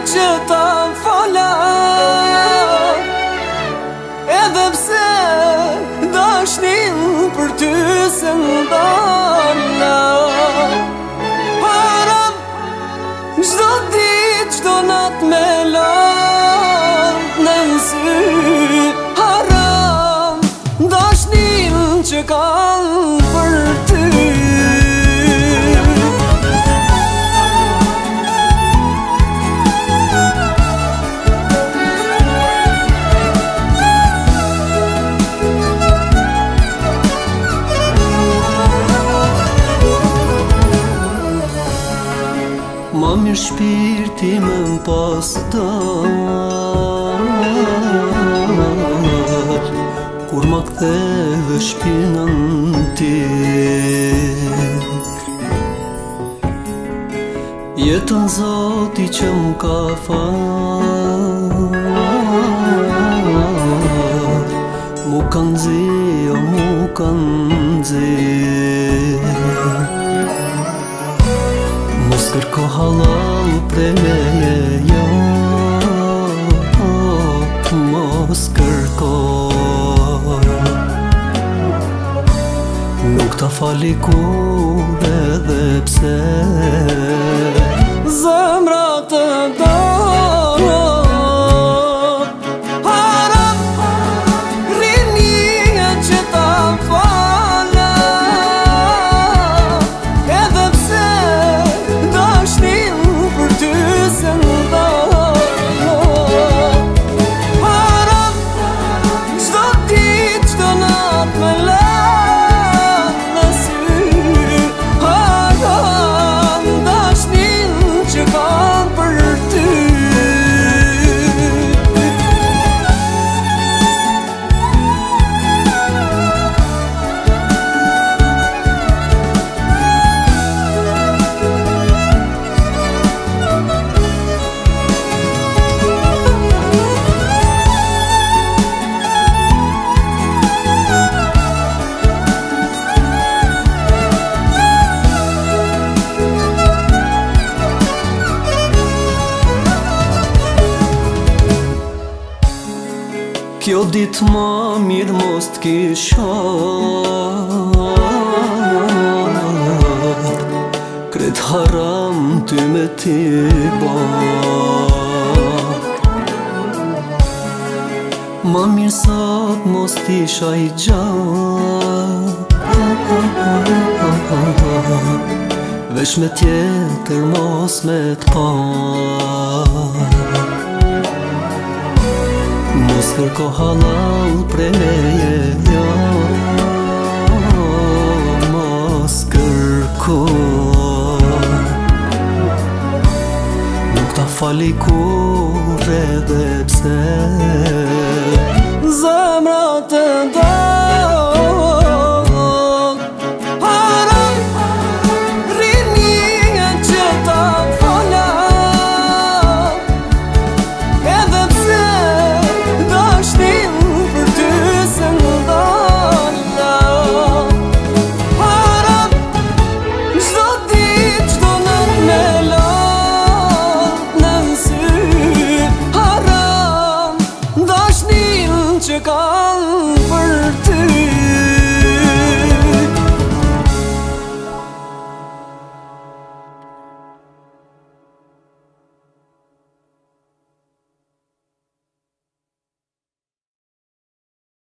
që ta fala, edhe pse dashnin për ty se ndala. Haram çdo dit, çdo nat me lavë në sy. Haram dashnin që kam për ty. Ma mirë shpirti me m'pas dar, kur ma ktheve shpinën tik. Jetën Zoti që m'ka fal, mu kanë zi, o mu kanë zi. Mos kërko halal prej meje, jo, mos kërko. Nuk ta fali kur edhe pse zemra të do. Haram rinia që ta fala, edhe pse dashnin për ty se ndala. Haram çdo dit, çdo nat me lavë në sy. Haram dashnin që kam për ty. Kjo dit ma mirë mos t'kisha, kret haram ty me ti ba. Ma mirë sot mos t'isha i gjatë, vesh me tjetër mos me t'pa. Mos kërko halal prej meje, jo, mos kërko. Nuk ta fali kur edhe pse zemra të do. Haram rinia që ta fala, edhe pse dashnin për ty se ndala. Haram çdo dit, çdo nat me lavë në sy. Haram dashnin që kam